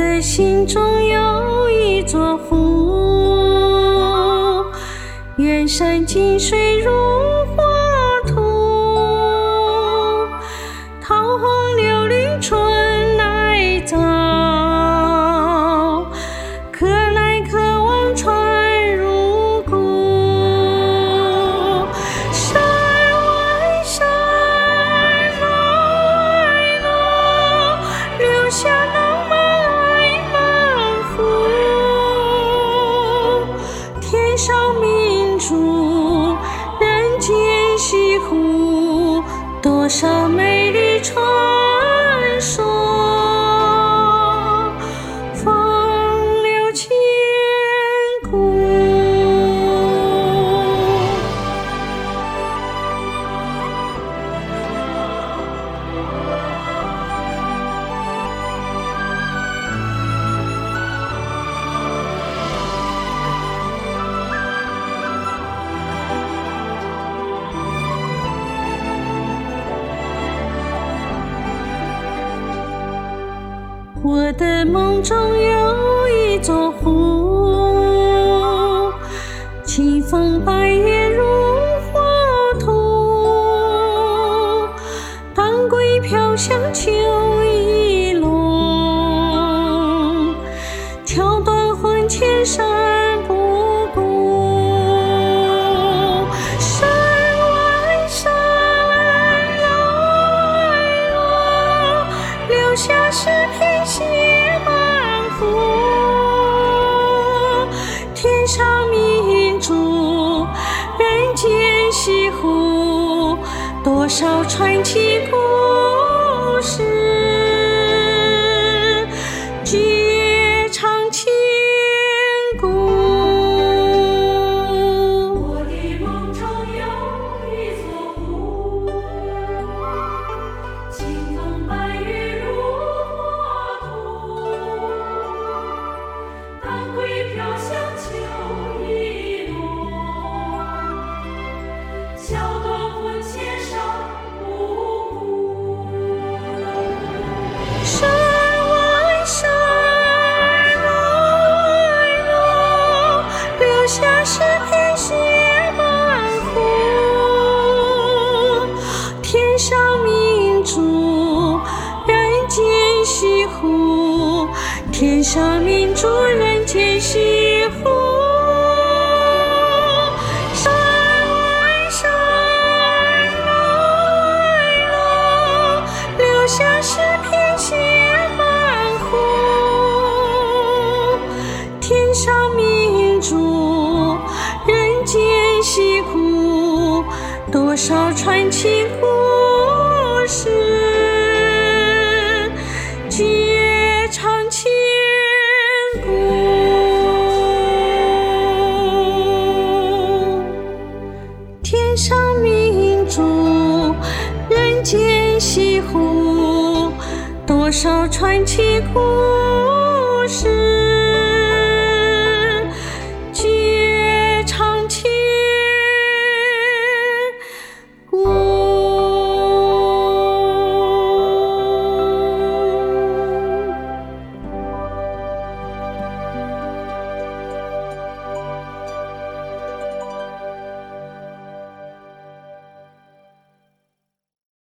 的心中有一座湖，远山近水如画图，桃红柳绿春来早，可来可往船入谷。山外山来了，留下浪漫爱满湖。天上明珠，人间西湖，多少美丽传说，风流千古。我的梦中有一座湖，清风白叶如画图，当归飘香秋意浓，桥断魂牵山不顾。山外山来了，留下诗篇写满湖。天上明珠，人间西湖，多少传奇故事，绝唱千古。 我的梦中有一座湖，清风白月如画图，当归飘香秋意浓，桥断魂牵山不顾。 山外山来了，留下诗篇写满湖。天上明珠，人间西湖，天上明珠，人间西湖。山外山来了，留下诗篇写满湖。天上明珠，人间西湖，多少传奇故事，绝唱千古。天上明珠，人间西湖，多少传奇故事。